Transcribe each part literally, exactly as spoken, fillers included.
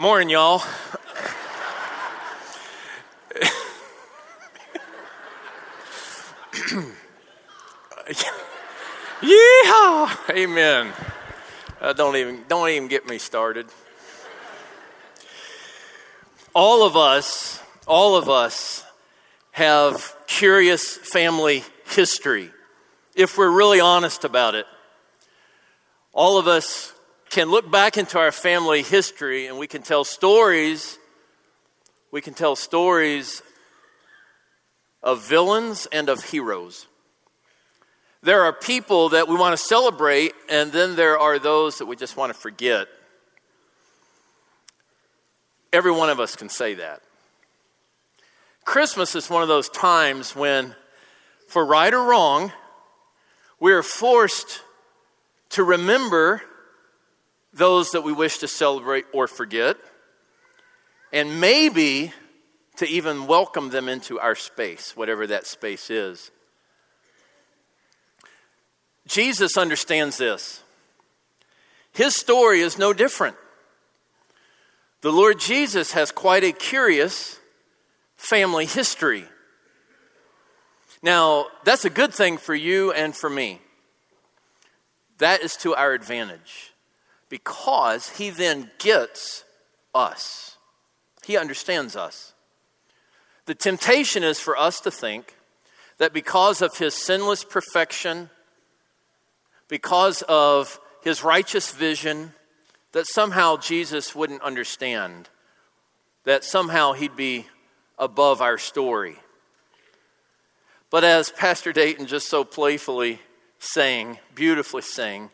Morning, y'all. Yeehaw! Amen. Uh, don't even don't even get me started. All of us, all of us have curious family history, if we're really honest about it. All of us can look back into our family history and we can tell stories. We can tell stories of villains and of heroes. There are people that we want to celebrate, and then there are those that we just want to forget. Every one of us can say that. Christmas is one of those times when, for right or wrong, we are forced to remember those that we wish to celebrate or forget, and maybe to even welcome them into our space, whatever that space is. Jesus understands this. His story is no different. The Lord Jesus has quite a curious family history. Now, that's a good thing for you and for me. That is to our advantage, because he then gets us. He understands us. The temptation is for us to think that because of his sinless perfection, because of his righteous vision, that somehow Jesus wouldn't understand, that somehow he'd be above our story. But as Pastor Dayton just so playfully sang, beautifully sang,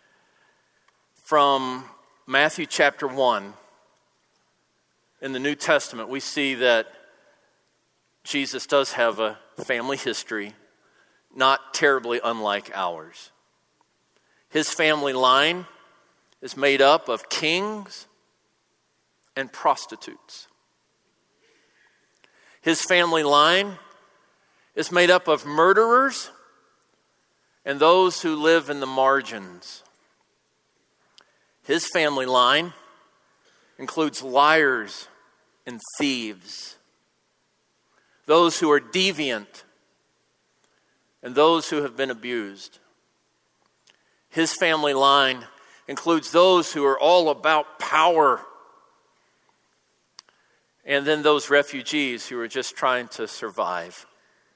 from Matthew chapter one, in the New Testament, we see that Jesus does have a family history, not terribly unlike ours. His family line is made up of kings and prostitutes. His family line is made up of murderers and those who live in the margins. His family line includes liars and thieves, those who are deviant and those who have been abused. His family line includes those who are all about power, and then those refugees who are just trying to survive.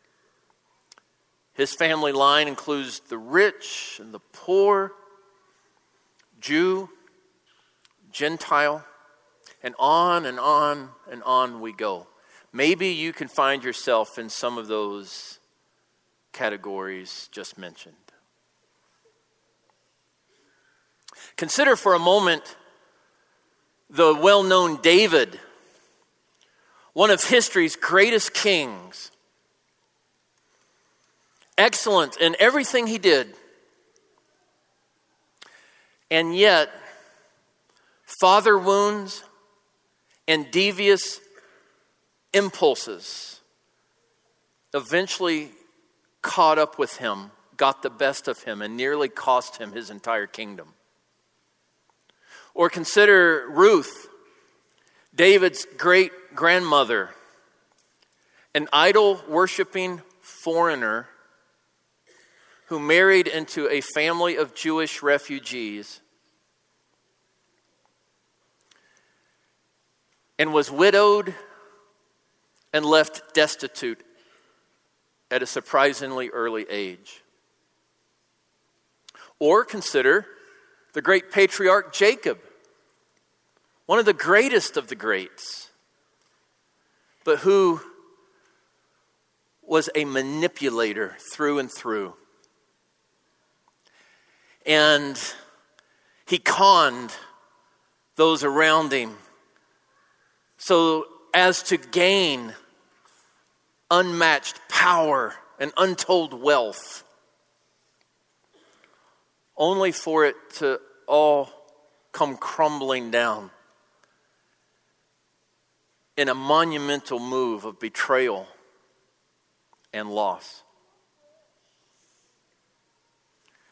His family line includes the rich and the poor, Jew, Gentile, and on and on and on we go. Maybe you can find yourself in some of those categories just mentioned. Consider for a moment the well-known David, one of history's greatest kings. Excellent in everything he did. And yet, father wounds and devious impulses eventually caught up with him, got the best of him, and nearly cost him his entire kingdom. Or consider Ruth, David's great-grandmother, an idol-worshiping foreigner who married into a family of Jewish refugees and was widowed and left destitute at a surprisingly early age. Or consider the great patriarch Jacob, one of the greatest of the greats, but who was a manipulator through and through. And he conned those around him so as to gain unmatched power and untold wealth, only for it to all come crumbling down in a monumental move of betrayal and loss.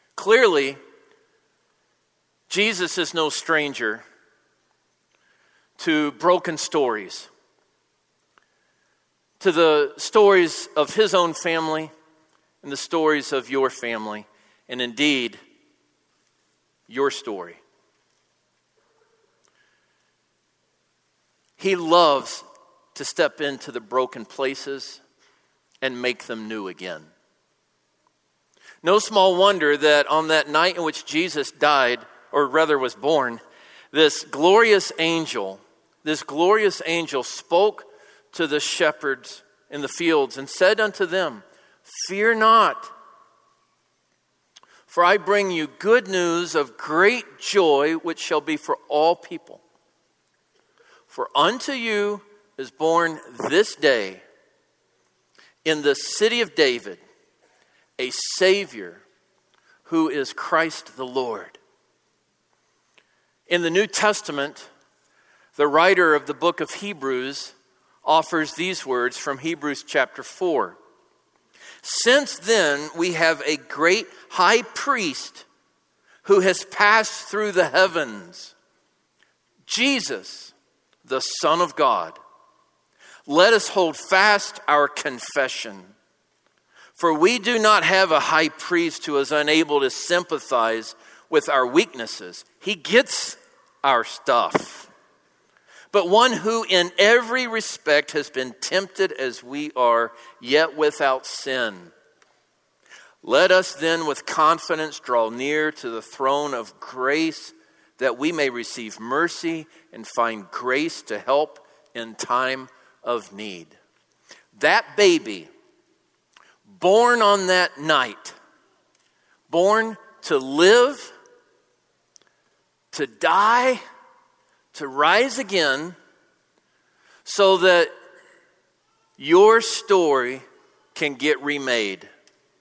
Clearly, Jesus is no stranger to broken stories, to the stories of his own family and the stories of your family, and indeed, your story. He loves to step into the broken places and make them new again. No small wonder that on that night in which Jesus died, or rather was born, this glorious angel, this glorious angel spoke to the shepherds in the fields and said unto them, "Fear not, for I bring you good news of great joy, which shall be for all people. For unto you is born this day in the city of David a Savior, who is Christ the Lord." In the New Testament, the writer of the book of Hebrews offers these words from Hebrews chapter four. "Since then we have a great high priest who has passed through the heavens, Jesus, the Son of God. Let us hold fast our confession. For we do not have a high priest who is unable to sympathize with our weaknesses." He gets our stuff. "But one who in every respect has been tempted as we are, yet without sin. Let us then with confidence draw near to the throne of grace, that we may receive mercy and find grace to help in time of need." That baby, born on that night, born to live, to die, to rise again, so that your story can get remade.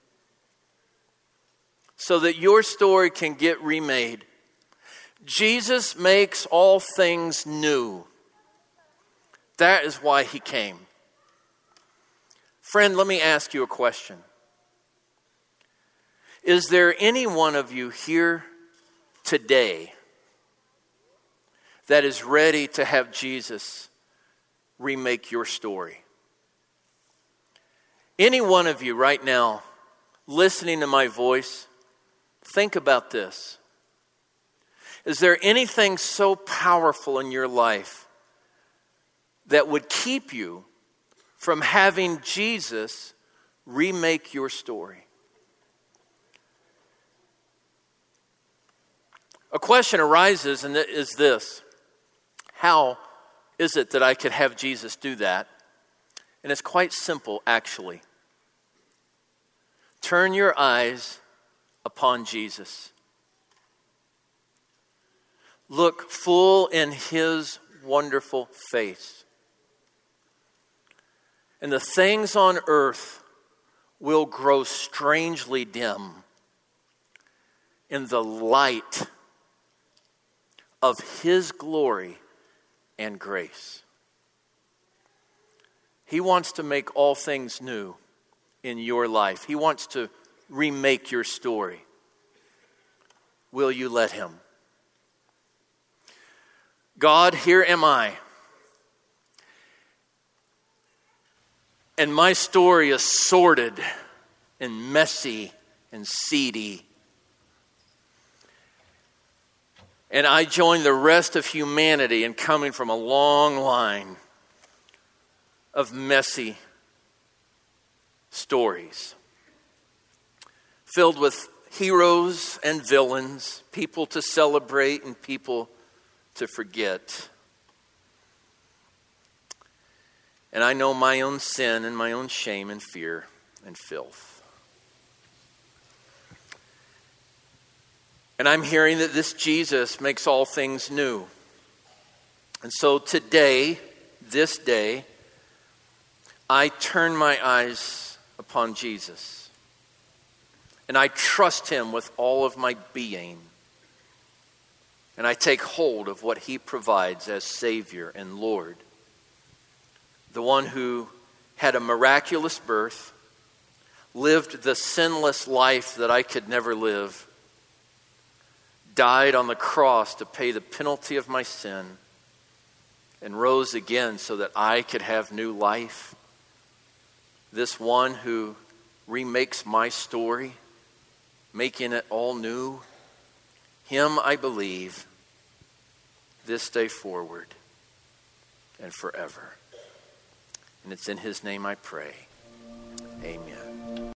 So that your story can get remade. Jesus makes all things new. That is why he came. Friend, let me ask you a question. Is there any one of you here today that is ready to have Jesus remake your story? Any one of you right now listening to my voice, think about this. Is there anything so powerful in your life that would keep you from having Jesus remake your story? A question arises, and it is this: how is it that I could have Jesus do that? And it's quite simple, actually. Turn your eyes upon Jesus. Look full in his wonderful face. And the things on earth will grow strangely dim in the light of his glory and grace. He wants to make all things new in your life. He wants to remake your story. Will you let him? God, here am I. And my story is sordid and messy and seedy. And I join the rest of humanity in coming from a long line of messy stories, filled with heroes and villains, people to celebrate and people to forget. And I know my own sin and my own shame and fear and filth. And I'm hearing that this Jesus makes all things new. And so today, this day, I turn my eyes upon Jesus. And I trust him with all of my being. And I take hold of what he provides as Savior and Lord. The one who had a miraculous birth, lived the sinless life that I could never live, died on the cross to pay the penalty of my sin, and rose again so that I could have new life. This one who remakes my story, making it all new. Him I believe this day forward and forever. And it's in his name I pray. Amen.